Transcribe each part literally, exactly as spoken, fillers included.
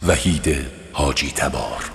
وحید حاجی تبار.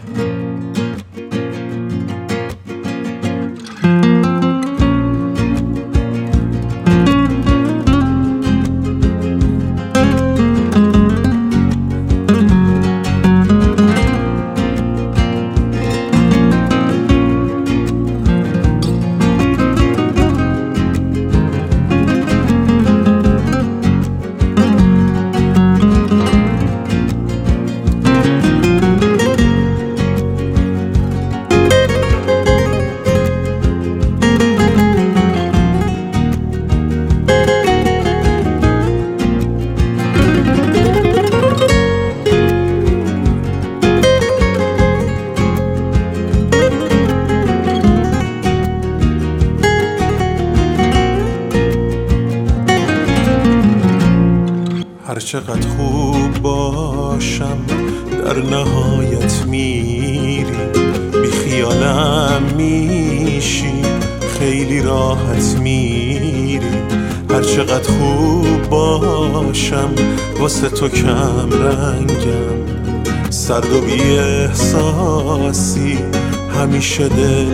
هر چقدر خوب باشم در نهایت میری، بی خیالم میشی خیلی راحت میری. هر چقدر خوب باشم واسه تو کم رنگم، سرد و بی احساسی همیشه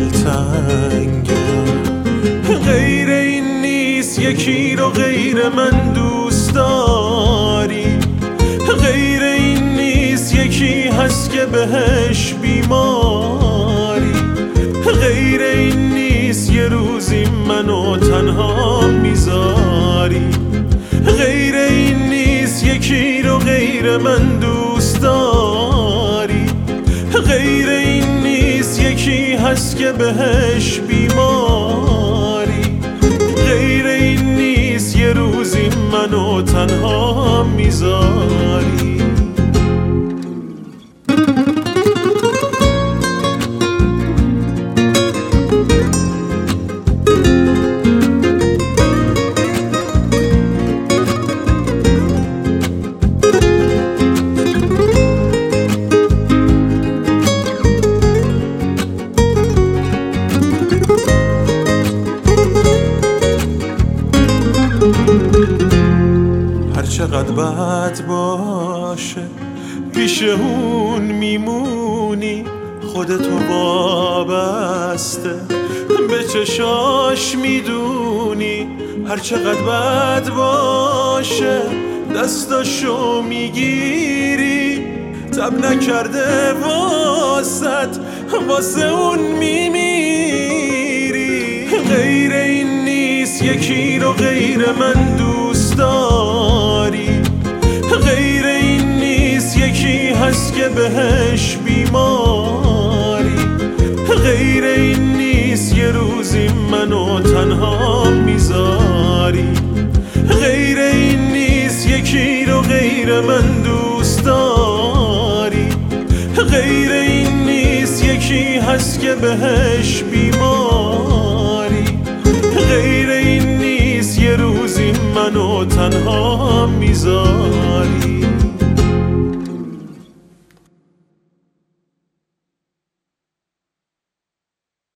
دلتنگم. غیر این نیست یکی رو غیر من دوست داری، غیر این نیست یکی هست که بهش بیماری، غیر این نیست یه روزی منو تنها میذاری، غیر این نیست یکی رو غیر من دوست داری، غیر این نیست یکی هست که بهش بیماری، غیر این نیست یه روزی منو تنها میذاری. هر چقدر بد باشه پیش اون میمونی، خودتو وابسته به چشاش میدونی. هر چقدر بد باشه دستاشو میگیری، تب نکرده واسط واسه اون میمیری. غیر این نیست یکی رو غیر من دوست داری، غیر این نیست یکی هست که بهش بیماری، غیر این نیست یه روزی منو تنها میذاری، غیر این نیست یکی رو غیر من دوست داری، غیر این نیست یکی هست که بهش بیماری، غیر این نیست یه روزی منو تنها میذاری.